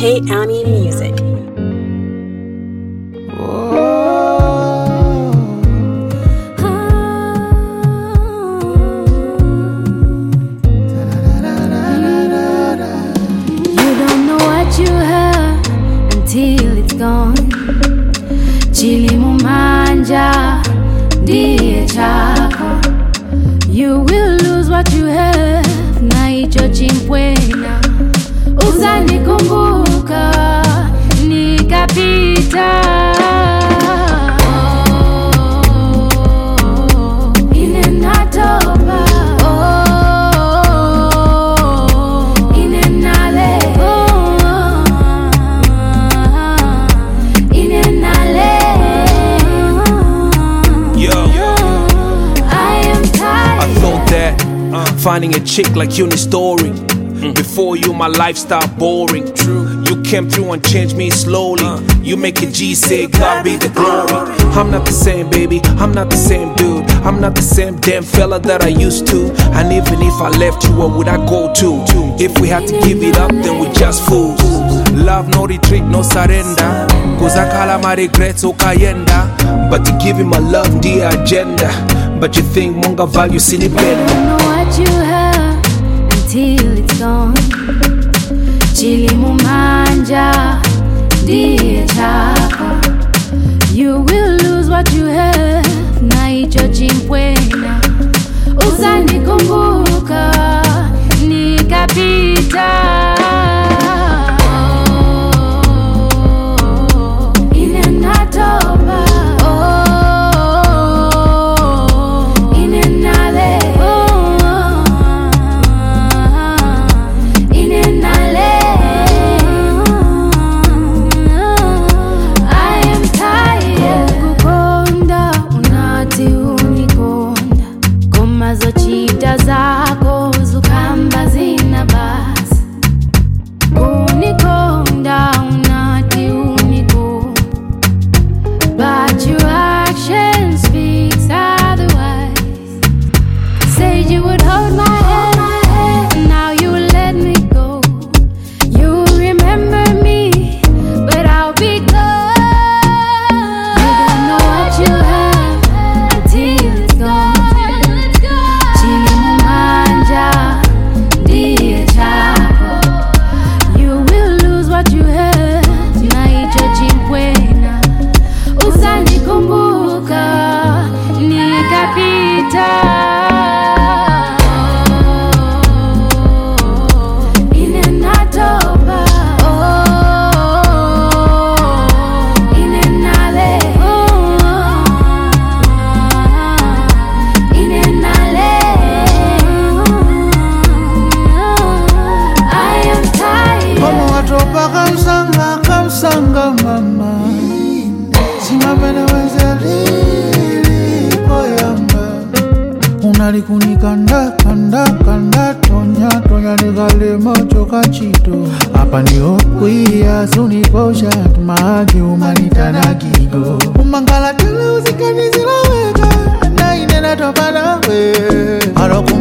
K-Ami Music. Till it's gone. Chili mumanja ndiye chako. You will lose what you have. Na hicho chimpwena uzanikumbuka nikapita. Finding a chick like you in a story. Before you, my life started boring. True. You came through and changed me slowly. You make a G say, God be the glory. I'm not the same, baby. I'm not the same dude. I'm not the same damn fella that I used to. And even if I left you, where would I go to? If we had to give it up, then we just fools. Love, no retreat, no surrender. Cause I call my regrets, okayenda. But to give you my love, the agenda. But you think Munga value city bend. Don't know what you have until it's gone. Chili mumanja ndiye chako. You will lose what you have. Na hicho chimpwena uzanikumbuka nikapita. Chita zako zukamba zina basi unikonda unati uniko, but your action speaks otherwise. Said you would hold my hand, and now you let me go. You remember me, but I'll be gone. You don't know what you have until it's gone. Kamsanga mama simamene wenzeli koyamba unalikunikanda kanda kanda tonya nikale mocho kachito apa ndio kuia sunikosha tumagi umanitana gigo umangala tele usikanizilaweka na inena topana we